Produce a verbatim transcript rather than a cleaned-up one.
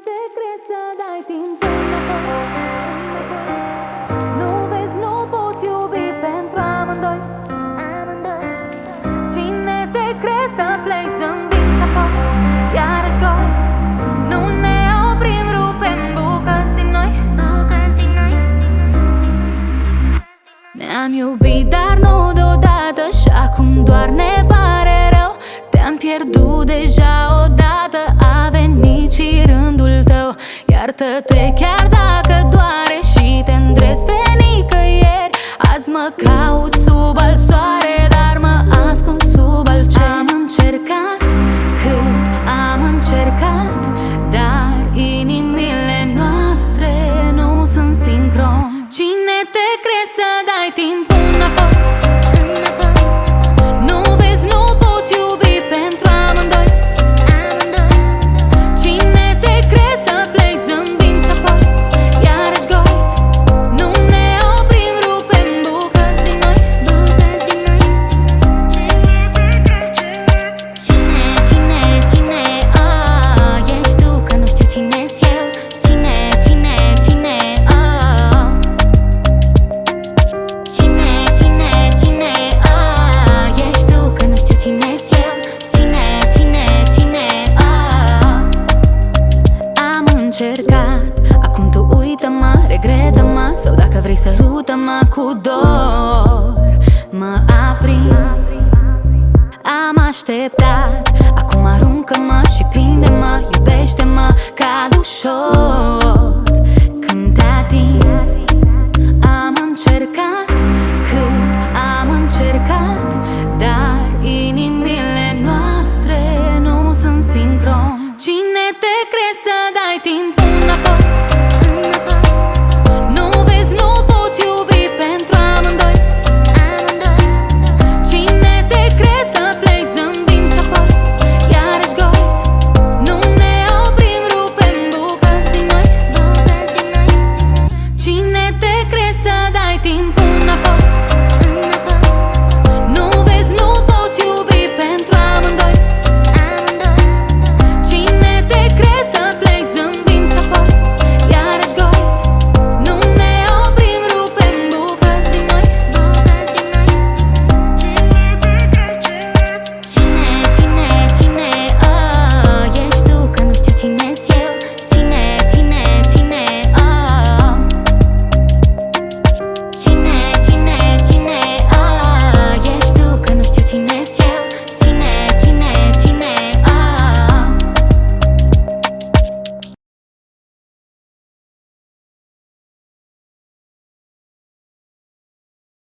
te crezi să dai timpul înapoi? Nu vezi, nu poți iubi pentru amândoi. Cine te crezi să pleci, zâmbind și apoi iarăși goi? Nu ne oprim, rupem bucăți din noi. Ne-am iubit, dar nu deodată, și acum doar ne pare rău. Te-am pierdut deja odată, a venit și rândul tău. Iartă-te chiar dacă doare și te îndrepți spre nicăieri. Azi mă caut sub al soare, dar mă ascund sub al cer. Am încercat cât am încercat, dar inimile noastre nu sunt sincron. Cine te crezi să dai timpul înapoi? Nu vezi, nu poți iubi pentru amândoi. Cine te crezi să pleci, zâmbind și apoi iarăși goi? Nu ne oprim, rupem bucăți din noi. Cine, cine, cine, oh, ești tu, că nu știu cine-s eu. Cine, cine, cine, oh. Cine, cine, cine, oh, ești tu, că nu știu cine-s eu. Cine, cine, cine, oh. Am încercat, acum tu uită-mă, regretă-mă, sau dacă vrei sărută-mă cu dor. Mă aprind, am așteptat, acum aruncă-mă și prinde-mă, iubește-mă, cad ușor când te ating. Am încercat cât am încercat, dar inimile noastre nu sunt sincron. Cine te crezi să dai timpul înapoi?